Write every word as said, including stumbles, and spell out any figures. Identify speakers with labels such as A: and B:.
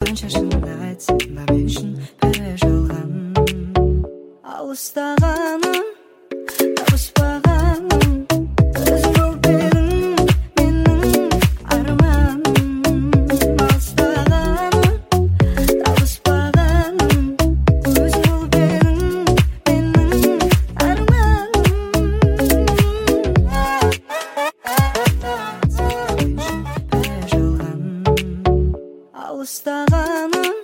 A: қанша шынын айтсам да мен үшін бәрі жалған. Алыстағаным, табыспағаным, өзің болып едің менің арманым. Алыстағаным, табыспағаным, өзің болып едің менің арманым. Мен үшін бәрі жалған. Алыстағаным,